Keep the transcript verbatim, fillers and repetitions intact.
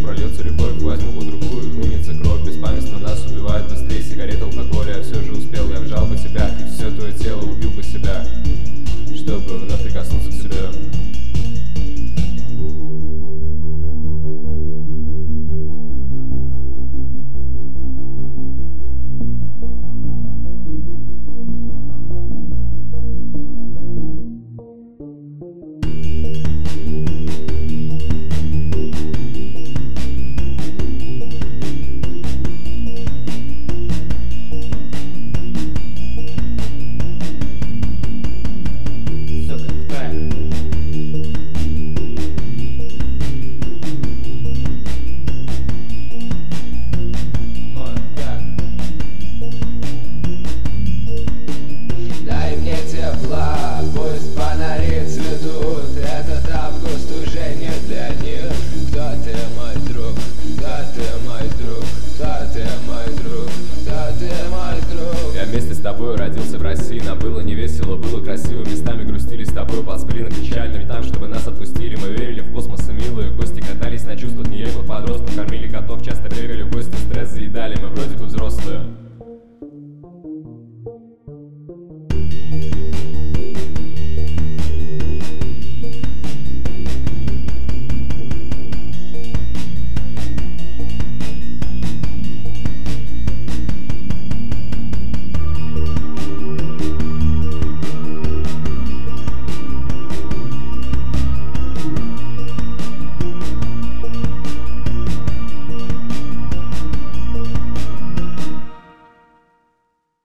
прольется любовь, возьму под руку и хлынется кровь. Беспамятство нас убивает быстрее сигарет, алкоголя. Я все же успел, я вжал бы тебя, и все твое тело убил бы себя, чтобы вновь прикоснуться к себе. Пусть фонари цветут, этот август уже не для них. Кто ты, мой друг? Кто ты, мой друг? Кто ты, мой друг? Кто ты, мой друг? Я вместе с тобой родился в России, нам было не весело, было красиво. Местами грустили с тобой по аспиринам печальным там, чтобы нас отпустили. Мы верили в космос и милые гости, катались на чувствах нелепых подростков, кормили котов, часто бегали